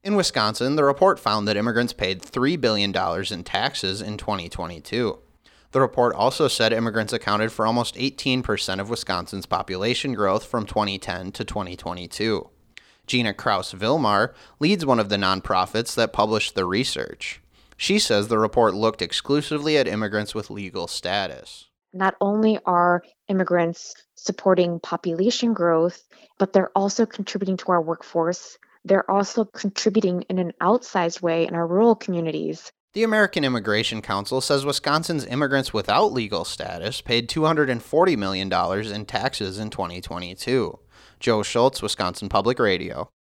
In Wisconsin, the report found that immigrants paid $3 billion in taxes in 2022. The report also said immigrants accounted for almost 18% of Wisconsin's population growth from 2010 to 2022. Gina Kraus-Vilmar leads one of the nonprofits that published the research. She says the report looked exclusively at immigrants with legal status. Not only are immigrants supporting population growth, but they're also contributing to our workforce. They're also contributing in an outsized way in our rural communities. The American Immigration Council says Wisconsin's immigrants without legal status paid $240 million in taxes in 2022. Joe Schultz, Wisconsin Public Radio.